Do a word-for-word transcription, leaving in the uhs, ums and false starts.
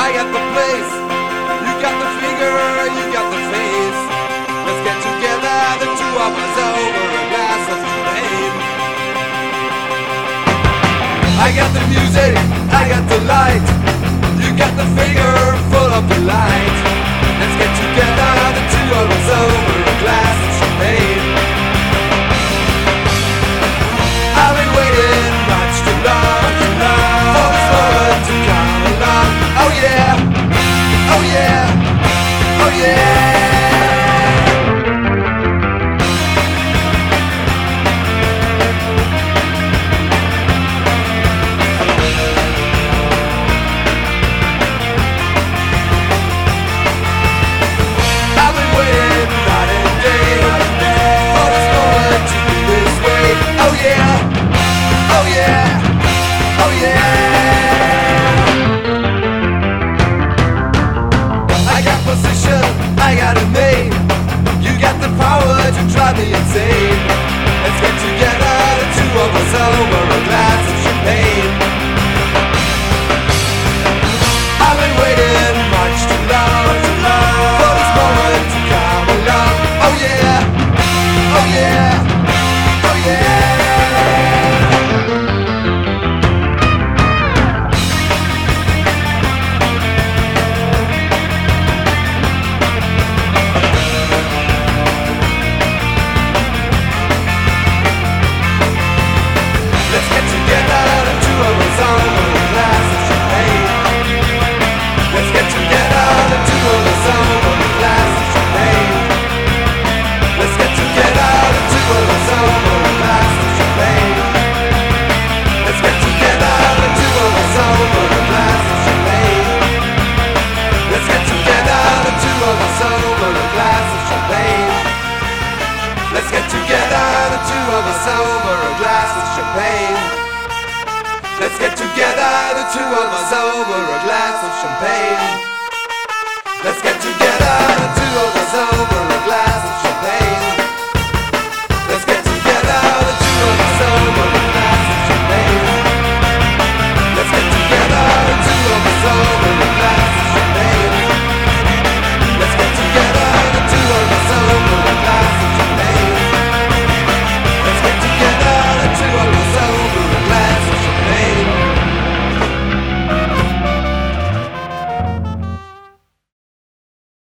I got the place, you got the figure, you got the face. Let's get together, the two of us over a glass of champagne. I got the music, I got the light, you got the figure full of delight. Let's get together, the two of us over a glass of champagne. I've been waiting much too long, too long for this moment to come along. Oh yeah, oh yeah, oh yeah. I've been waiting night and day for this moment to be this way. Oh yeah, oh yeah, oh yeah. I got position, I got a name. You got the power to drive me insane. Let's get together, the two of us over a glass of champagne. I've been waiting much too long, too long for this moment to come along. Oh yeah, oh yeah, oh yeah. Let's get together, the two of us over a glass of champagne. Let's get together, the two of us over a glass of champagne. Let's get together, the two of us over a glass of champagne. Let's get together, the two of us over a glass of champagne. Let's get together, the two of us over a glass of champagne. Let's get together, the two of us over a glass of champagne. Let's get together, the two of us over a glass of champagne. Let's get together, the two of us over